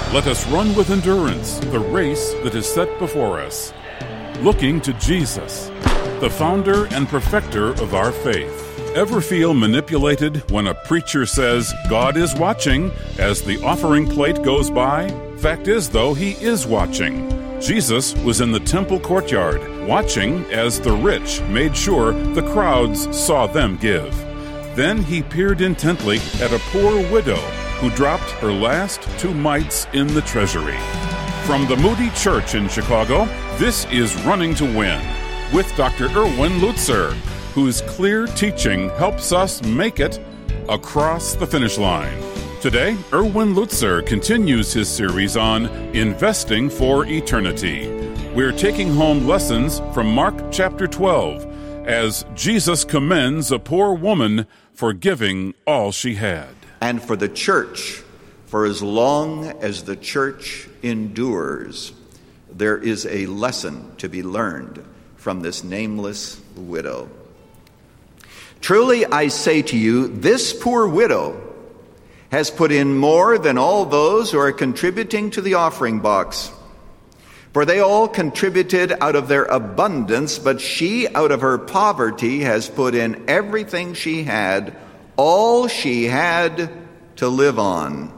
Let us run with endurance the race that is set before us, looking to Jesus, the founder and perfecter of our faith. Ever feel manipulated when a preacher says God is watching as the offering plate goes by? Fact is, though, he is watching. Jesus was in the temple courtyard, watching as the rich made sure the crowds saw them give. Then he peered intently at a poor widow who dropped her last 2 mites in the treasury. From the Moody Church in Chicago, this is Running to Win with Dr. Erwin Lutzer, whose clear teaching helps us make it across the finish line. Today, Erwin Lutzer continues his series on Investing for Eternity. We're taking home lessons from Mark chapter 12 as Jesus commends a poor woman for giving all she had. And for the church, for as long as the church endures, there is a lesson to be learned from this nameless widow. Truly I say to you, this poor widow has put in more than all those who are contributing to the offering box. For they all contributed out of their abundance, but she out of her poverty has put in everything she had, all she had to live on.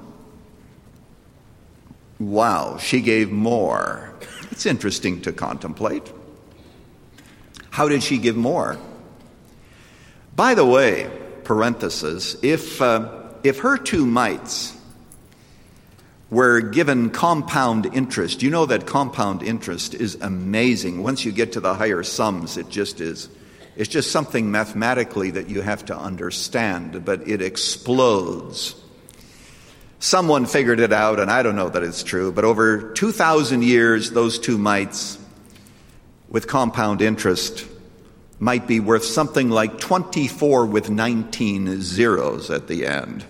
Wow, she gave more. It's interesting to contemplate. How did she give more? By the way, parenthesis, if her 2 mites were given compound interest, you know that compound interest is amazing. Once you get to the higher sums, it's just something mathematically that you have to understand, but it explodes. Someone figured it out, and I don't know that it's true, but over 2,000 years, those 2 mites with compound interest might be worth something like 24 with 19 zeros at the end.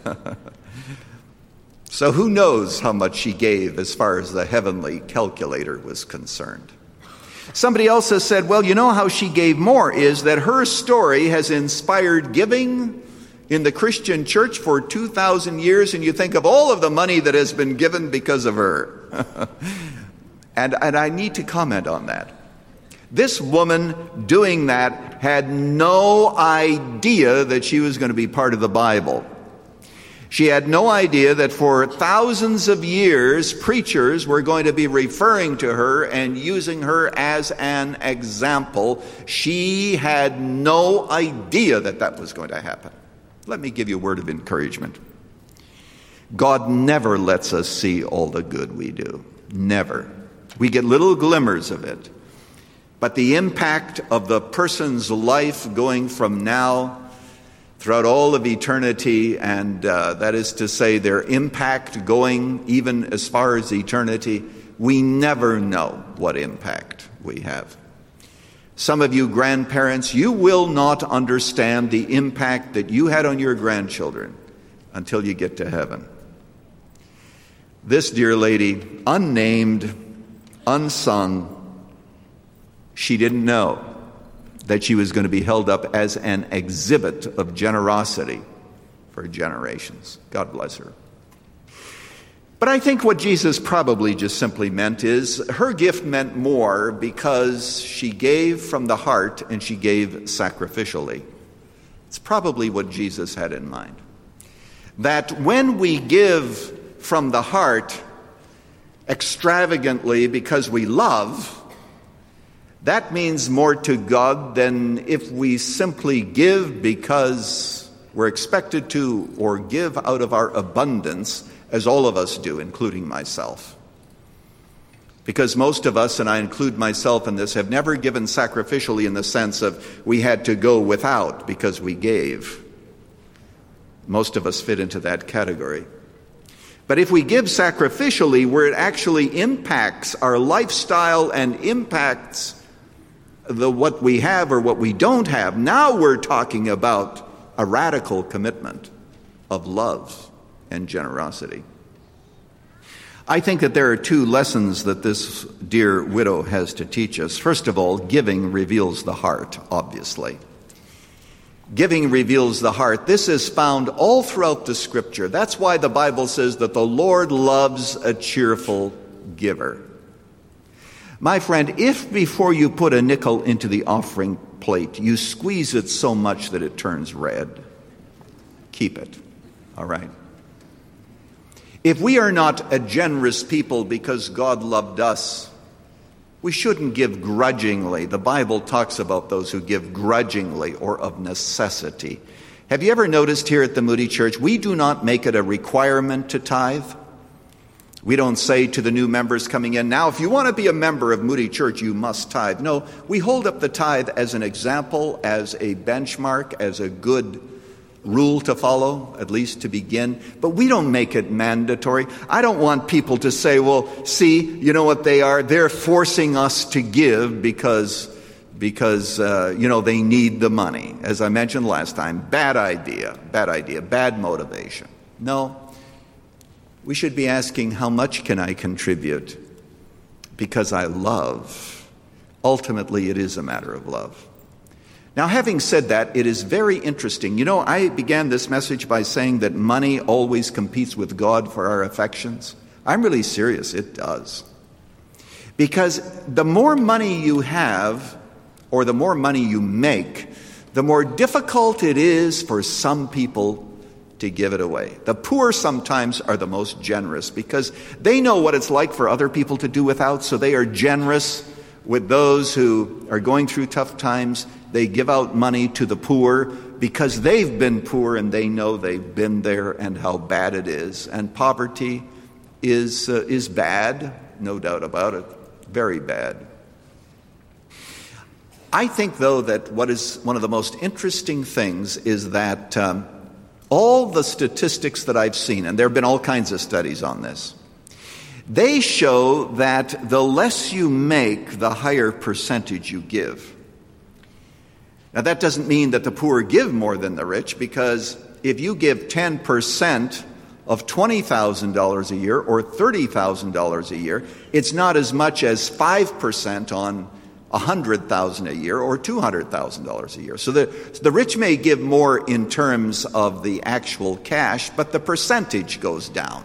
So who knows how much she gave as far as the heavenly calculator was concerned. Somebody else has said, well, you know how she gave more is that her story has inspired giving in the Christian church for 2,000 years, and you think of all of the money that has been given because of her. And I need to comment on that. This woman doing that had no idea that she was going to be part of the Bible. She had no idea that for thousands of years, preachers were going to be referring to her and using her as an example. She had no idea that that was going to happen. Let me give you a word of encouragement. God never lets us see all the good we do. Never. We get little glimmers of it. But the impact of the person's life going from now throughout all of eternity, and that is to say their impact going even as far as eternity, we never know what impact we have. Some of you grandparents, you will not understand the impact that you had on your grandchildren until you get to heaven. This dear lady, unnamed, unsung, she didn't know that she was going to be held up as an exhibit of generosity for generations. God bless her. But I think what Jesus probably just simply meant is her gift meant more because she gave from the heart and she gave sacrificially. It's probably what Jesus had in mind. That when we give from the heart extravagantly because we love, that means more to God than if we simply give because we're expected to, or give out of our abundance, as all of us do, including myself. Because most of us, and I include myself in this, have never given sacrificially in the sense of we had to go without because we gave. Most of us fit into that category. But if we give sacrificially, where it actually impacts our lifestyle and impacts what we have or what we don't have, now we're talking about a radical commitment of love and generosity. I think that there are 2 lessons that this dear widow has to teach us. First of all, giving reveals the heart, obviously. Giving reveals the heart. This is found all throughout the Scripture. That's why the Bible says that the Lord loves a cheerful giver. My friend, if before you put a nickel into the offering plate, you squeeze it so much that it turns red, keep it. All right? If we are not a generous people because God loved us, we shouldn't give grudgingly. The Bible talks about those who give grudgingly or of necessity. Have you ever noticed here at the Moody Church, we do not make it a requirement to tithe? We don't say to the new members coming in, now if you want to be a member of Moody Church, you must tithe. No, we hold up the tithe as an example, as a benchmark, as a good rule to follow, at least to begin. But we don't make it mandatory. I don't want people to say, well, see, you know what they are? They're forcing us to give because they need the money. As I mentioned last time, bad idea, bad motivation. No. We should be asking, how much can I contribute? Because I love. Ultimately, it is a matter of love. Now, having said that, it is very interesting. You know, I began this message by saying that money always competes with God for our affections. I'm really serious. It does. Because the more money you have, or the more money you make, the more difficult it is for some people to give it away. The poor sometimes are the most generous because they know what it's like for other people to do without, so they are generous with those who are going through tough times. They give out money to the poor because they've been poor and they know they've been there and how bad it is. And poverty is bad, no doubt about it, very bad. I think, though, that what is one of the most interesting things is that all the statistics that I've seen, and there have been all kinds of studies on this, they show that the less you make, the higher percentage you give. Now, that doesn't mean that the poor give more than the rich, because if you give 10% of $20,000 a year or $30,000 a year, it's not as much as 5% on $100,000 a year or $200,000 a year. So the rich may give more in terms of the actual cash, but the percentage goes down.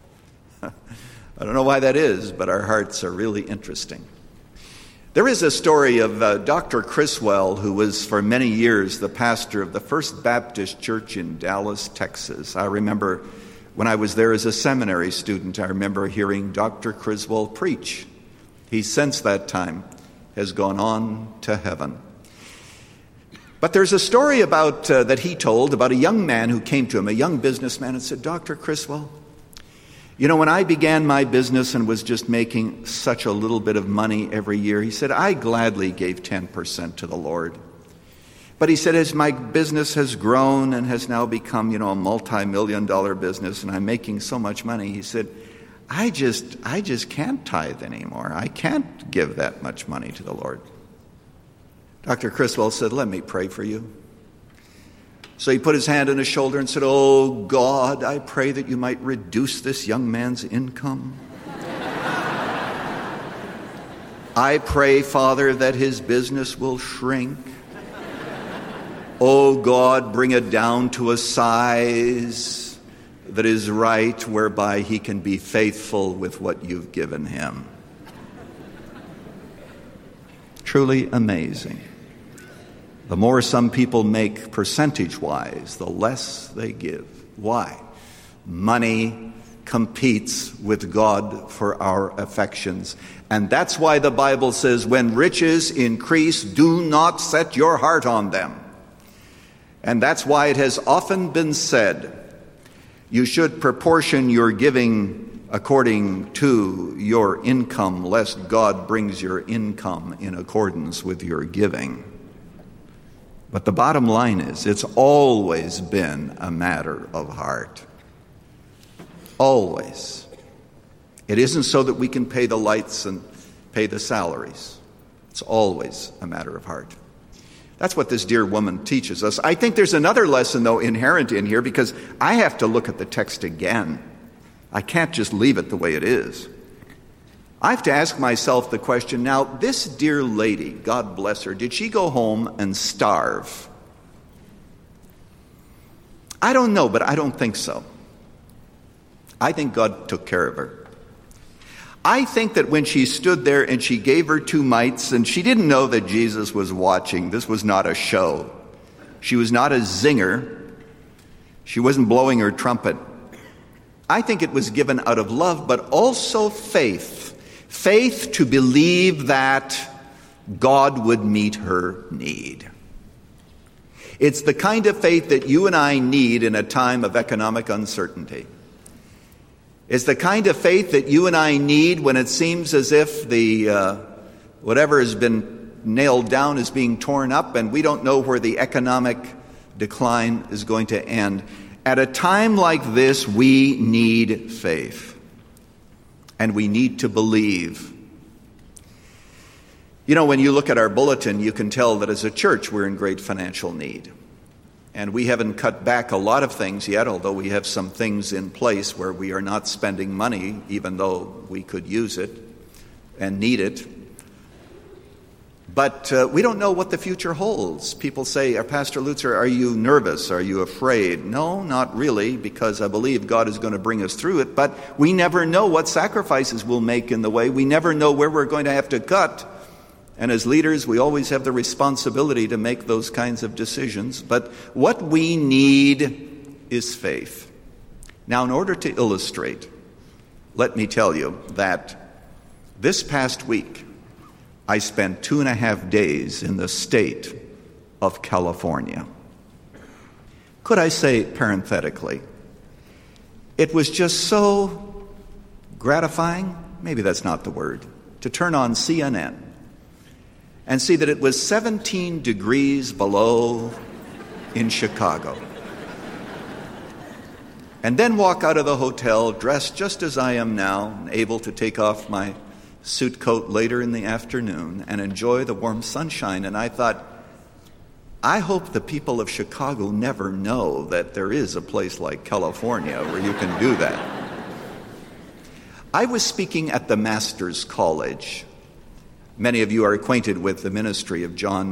I don't know why that is, but our hearts are really interesting. There is a story of Dr. Criswell, who was for many years the pastor of the First Baptist Church in Dallas, Texas. I remember when I was there as a seminary student, I remember hearing Dr. Criswell preach. He, since that time, has gone on to heaven. But there's a story about that he told about a young man who came to him, a young businessman, and said, Dr. Criswell, you know, when I began my business and was just making such a little bit of money every year, he said, I gladly gave 10% to the Lord. But he said, as my business has grown and has now become, a multi-million-dollar business, and I'm making so much money, he said, I just can't tithe anymore. I can't give that much money to the Lord. Dr. Criswell said, let me pray for you. So he put his hand on his shoulder and said, oh, God, I pray that you might reduce this young man's income. I pray, Father, that his business will shrink. Oh, God, bring it down to a size that is right, whereby he can be faithful with what you've given him. Truly amazing. The more some people make percentage-wise, the less they give. Why? Money competes with God for our affections. And that's why the Bible says, when riches increase, do not set your heart on them. And that's why it has often been said, you should proportion your giving according to your income, lest God brings your income in accordance with your giving. But the bottom line is, it's always been a matter of heart. Always. It isn't so that we can pay the lights and pay the salaries. It's always a matter of heart. That's what this dear woman teaches us. I think there's another lesson, though, inherent in here, because I have to look at the text again. I can't just leave it the way it is. I have to ask myself the question, now, this dear lady, God bless her, did she go home and starve? I don't know, but I don't think so. I think God took care of her. I think that when she stood there and she gave her 2 mites, and she didn't know that Jesus was watching. This was not a show. She was not a zinger. She wasn't blowing her trumpet. I think it was given out of love, but also faith. Faith to believe that God would meet her need. It's the kind of faith that you and I need in a time of economic uncertainty. It's the kind of faith that you and I need when it seems as if whatever has been nailed down is being torn up and we don't know where the economic decline is going to end. At a time like this, we need faith. And we need to believe. You know, when you look at our bulletin, you can tell that as a church we're in great financial need. And we haven't cut back a lot of things yet, although we have some things in place where we are not spending money, even though we could use it and need it. But we don't know what the future holds. People say, Pastor Lutzer, are you nervous? Are you afraid? No, not really, because I believe God is going to bring us through it. But we never know what sacrifices we'll make in the way. We never know where we're going to have to cut. And as leaders, we always have the responsibility to make those kinds of decisions. But what we need is faith. Now, in order to illustrate, let me tell you that this past week, I spent 2.5 days in the state of California. Could I say parenthetically, it was just so gratifying, maybe that's not the word, to turn on CNN and see that it was 17 degrees below in Chicago. And then walk out of the hotel dressed just as I am now, able to take off my suit coat later in the afternoon and enjoy the warm sunshine. And I thought, I hope the people of Chicago never know that there is a place like California where you can do that. I was speaking at the Master's College. Many of you are acquainted with the ministry of John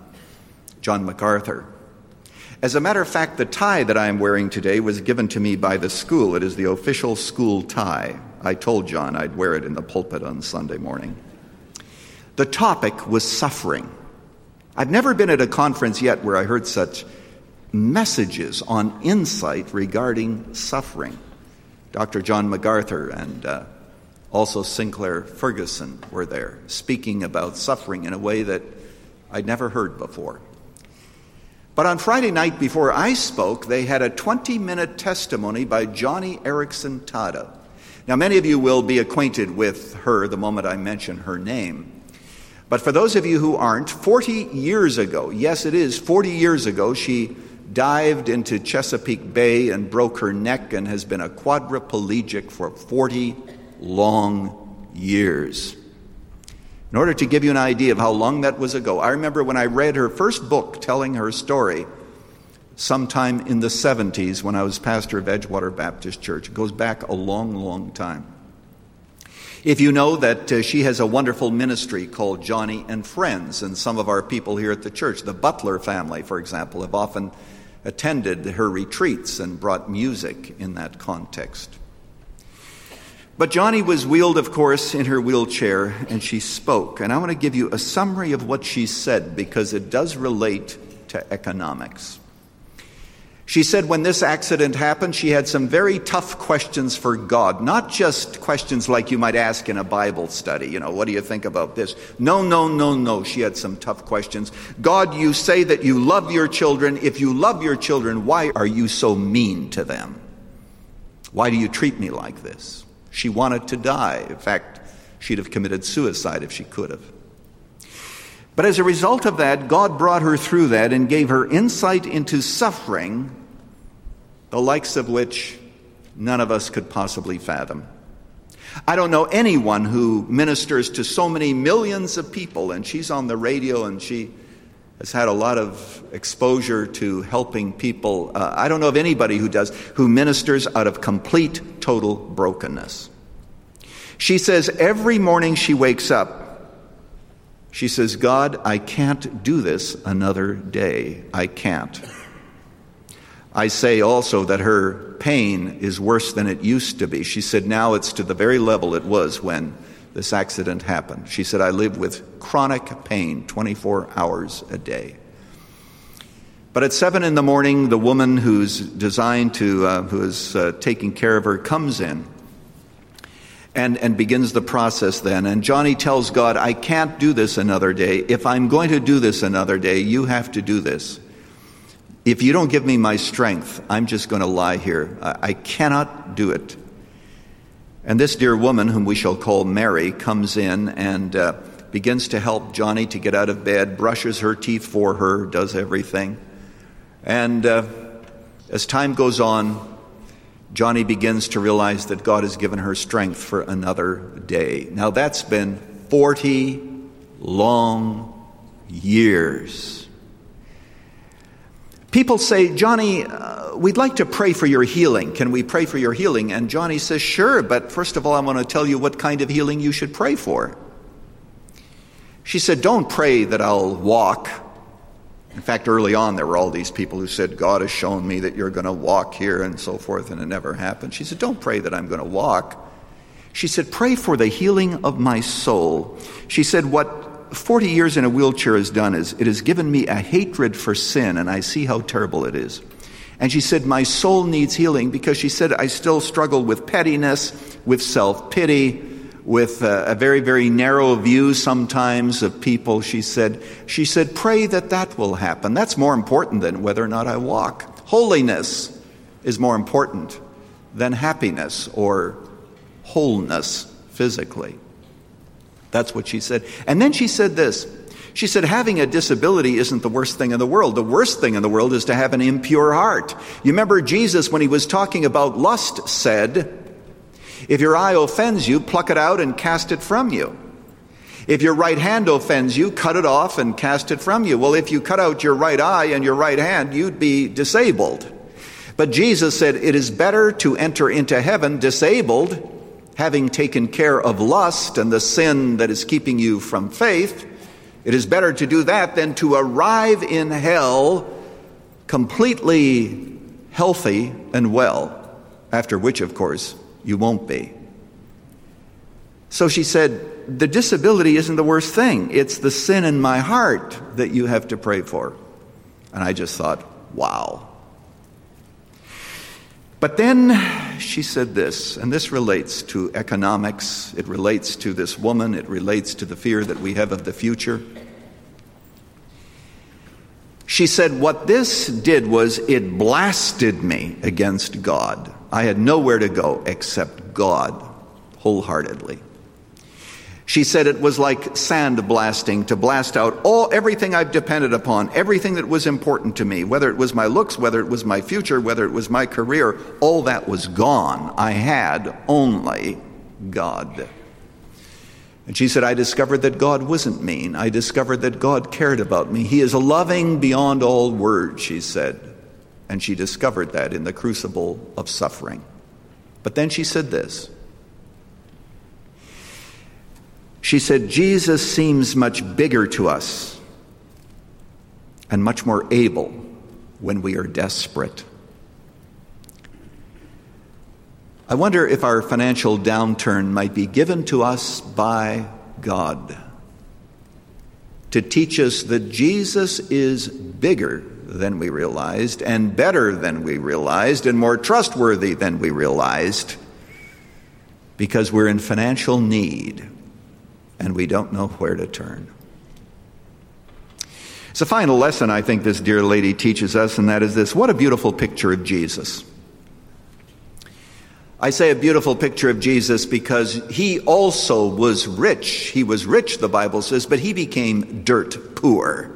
MacArthur. As a matter of fact, the tie that I am wearing today was given to me by the school. It is the official school tie. I told John I'd wear it in the pulpit on Sunday morning. The topic was suffering. I've never been at a conference yet where I heard such messages on insight regarding suffering. Dr. John MacArthur and also Sinclair Ferguson were there, speaking about suffering in a way that I'd never heard before. But on Friday night before I spoke, they had a 20-minute testimony by Joni Eareckson Tada. Now, many of you will be acquainted with her the moment I mention her name. But for those of you who aren't, 40 years ago, yes, it is 40 years ago, she dived into Chesapeake Bay and broke her neck and has been a quadriplegic for 40 long years. In order to give you an idea of how long that was ago, I remember when I read her first book telling her story sometime in the 70s when I was pastor of Edgewater Baptist Church. It goes back a long, long time. If you know that she has a wonderful ministry called Johnny and Friends, and some of our people here at the church, the Butler family, for example, have often attended her retreats and brought music in that context. But Johnny was wheeled, of course, in her wheelchair, and she spoke. And I want to give you a summary of what she said, because it does relate to economics. She said when this accident happened, she had some very tough questions for God. Not just questions like you might ask in a Bible study. You know, what do you think about this? No. She had some tough questions. God, you say that you love your children. If you love your children, why are you so mean to them? Why do you treat me like this? She wanted to die. In fact, she'd have committed suicide if she could have. But as a result of that, God brought her through that and gave her insight into suffering, the likes of which none of us could possibly fathom. I don't know anyone who ministers to so many millions of people, and she's on the radio and she has had a lot of exposure to helping people. I don't know of anybody who ministers out of complete, total brokenness. She says every morning she wakes up, she says, God, I can't do this another day. I can't. I say also that her pain is worse than it used to be. She said now it's to the very level it was when this accident happened. She said, I live with chronic pain 24 hours a day. But at 7 in the morning, the woman who is taking care of her comes in and begins the process then. And Johnny tells God, I can't do this another day. If I'm going to do this another day, you have to do this. If you don't give me my strength, I'm just going to lie here. I cannot do it. And this dear woman, whom we shall call Mary, comes in and begins to help Johnny to get out of bed, brushes her teeth for her, does everything. And as time goes on, Johnny begins to realize that God has given her strength for another day. Now that's been 40 long years. People say, Johnny, we'd like to pray for your healing. Can we pray for your healing? And Johnny says, sure, but first of all, I want to tell you what kind of healing you should pray for. She said, don't pray that I'll walk. In fact, early on, there were all these people who said, God has shown me that you're going to walk here and so forth, and it never happened. She said, don't pray that I'm going to walk. She said, pray for the healing of my soul. She said, what 40 years in a wheelchair has done is it has given me a hatred for sin, and I see how terrible it is. And she said, my soul needs healing because she said, I still struggle with pettiness, with self-pity, with a very, very narrow view sometimes of people. She said, pray that will happen. That's more important than whether or not I walk. Holiness is more important than happiness or wholeness physically. That's what she said. And then she said this. She said, having a disability isn't the worst thing in the world. The worst thing in the world is to have an impure heart. You remember Jesus, when he was talking about lust, said, if your eye offends you, pluck it out and cast it from you. If your right hand offends you, cut it off and cast it from you. Well, if you cut out your right eye and your right hand, you'd be disabled. But Jesus said, it is better to enter into heaven disabled, having taken care of lust and the sin that is keeping you from faith. It is better to do that than to arrive in hell completely healthy and well, after which, of course, you won't be. So she said, the disability isn't the worst thing. It's the sin in my heart that you have to pray for. And I just thought, wow. But then she said this, and this relates to economics. It relates to this woman. It relates to the fear that we have of the future. She said, what this did was it blasted me against God. I had nowhere to go except God wholeheartedly. She said it was like sandblasting, to blast out everything I've depended upon, everything that was important to me, whether it was my looks, whether it was my future, whether it was my career, all that was gone. I had only God. And she said, I discovered that God wasn't mean. I discovered that God cared about me. He is loving beyond all words, she said. And she discovered that in the crucible of suffering. But then she said this. She said, Jesus seems much bigger to us and much more able when we are desperate. I wonder if our financial downturn might be given to us by God to teach us that Jesus is bigger than we realized and better than we realized and more trustworthy than we realized, because we're in financial need and we don't know where to turn. It's a final lesson I think this dear lady teaches us, and that is this. What a beautiful picture of Jesus. I say a beautiful picture of Jesus because he also was rich. He was rich, the Bible says, but he became dirt poor.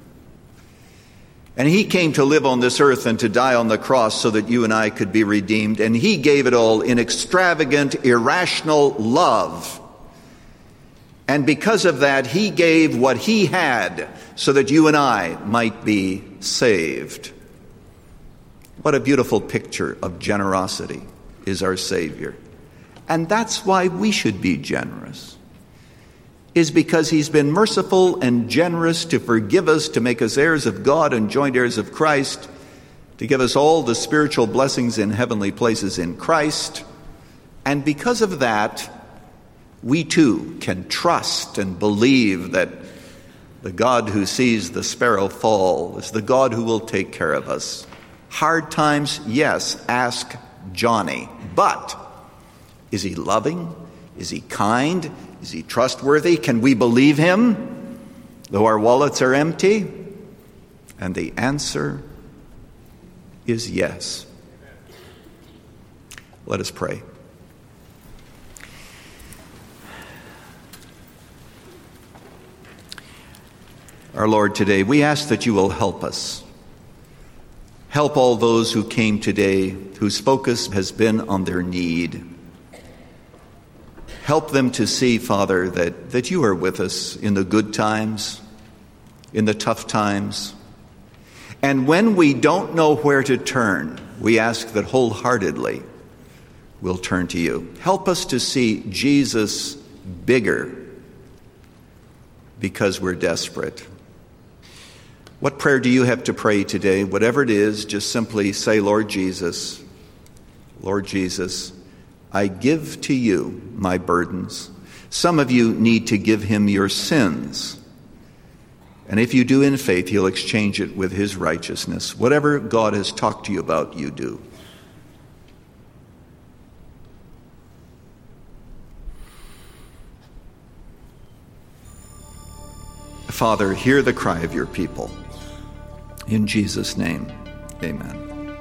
And he came to live on this earth and to die on the cross so that you and I could be redeemed. And he gave it all in extravagant, irrational love. And because of that, he gave what he had so that you and I might be saved. What a beautiful picture of generosity is our Savior. And that's why we should be generous, is because he's been merciful and generous to forgive us, to make us heirs of God and joint heirs of Christ, to give us all the spiritual blessings in heavenly places in Christ. And because of that, we too can trust and believe that the God who sees the sparrow fall is the God who will take care of us. Hard times, yes, ask Johnny. But is he loving? Is he kind? Is he trustworthy? Can we believe him, though our wallets are empty? And the answer is yes. Let us pray. Our Lord, today we ask that you will help us. Help all those who came today whose focus has been on their need. Help them to see, Father, that you are with us in the good times, in the tough times. And when we don't know where to turn, we ask that wholeheartedly we'll turn to you. Help us to see Jesus bigger because we're desperate. What prayer do you have to pray today? Whatever it is, just simply say, Lord Jesus, I give to you my burdens. Some of you need to give him your sins. And if you do in faith, he'll exchange it with his righteousness. Whatever God has talked to you about, you do. Father, hear the cry of your people. In Jesus' name, amen.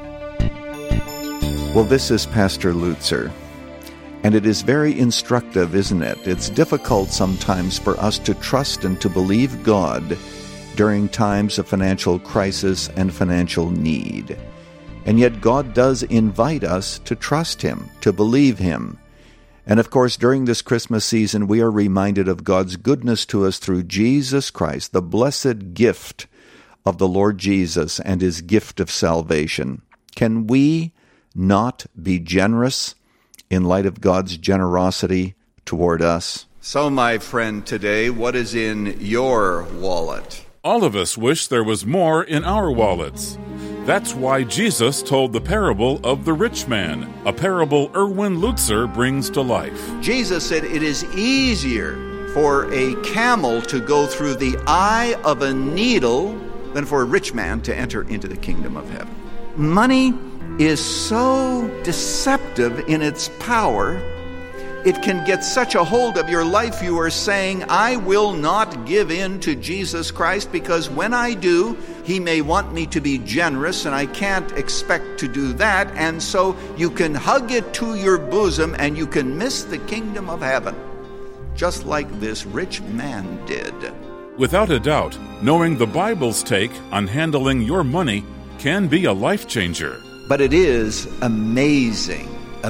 Well, this is Pastor Lutzer. And it is very instructive, isn't it? It's difficult sometimes for us to trust and to believe God during times of financial crisis and financial need. And yet God does invite us to trust him, to believe him. And of course, during this Christmas season, we are reminded of God's goodness to us through Jesus Christ, the blessed gift of the Lord Jesus and his gift of salvation. Can we not be generous in light of God's generosity toward us? So, my friend, today, what is in your wallet? All of us wish there was more in our wallets. That's why Jesus told the parable of the rich man, a parable Erwin Lutzer brings to life. Jesus said it is easier for a camel to go through the eye of a needle than for a rich man to enter into the kingdom of heaven. Money is so deceptive in its power. It can get such a hold of your life, you are saying, I will not give in to Jesus Christ, because when I do, he may want me to be generous, and I can't expect to do that. And so you can hug it to your bosom, and you can miss the kingdom of heaven, just like this rich man did. Without a doubt, knowing the Bible's take on handling your money can be a life changer. But it is amazing.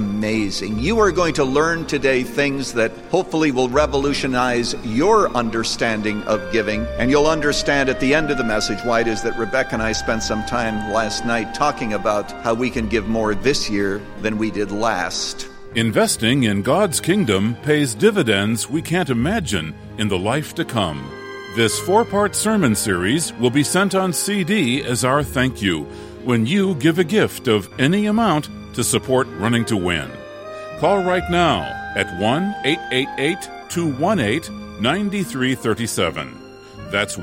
You are going to learn today things that hopefully will revolutionize your understanding of giving. And you'll understand at the end of the message why it is that Rebecca and I spent some time last night talking about how we can give more this year than we did last. Investing in God's kingdom pays dividends we can't imagine in the life to come. This 4-part sermon series will be sent on CD as our thank you when you give a gift of any amount to support Running to Win. Call right now at 1-888-218-9337. That's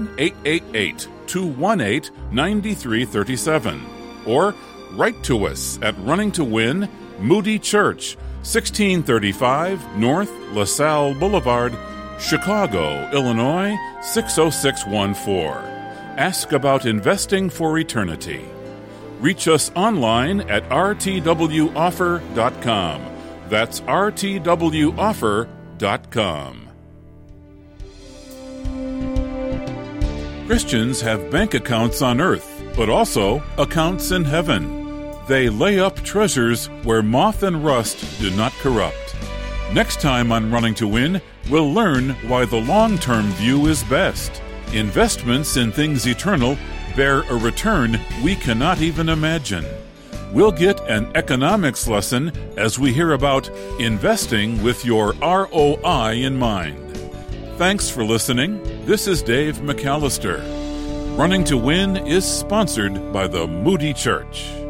1-888-218-9337. Or write to us at Running to Win, Moody Church, 1635 North LaSalle Boulevard, Chicago, Illinois, 60614. Ask about investing for eternity. Reach us online at rtwoffer.com. That's rtwoffer.com. Christians have bank accounts on earth, but also accounts in heaven. They lay up treasures where moth and rust do not corrupt. Next time on Running to Win, we'll learn why the long-term view is best. Investments in things eternal bear a return we cannot even imagine. We'll get an economics lesson as we hear about investing with your ROI in mind. Thanks for listening. This is Dave McAllister. Running to Win is sponsored by the Moody Church.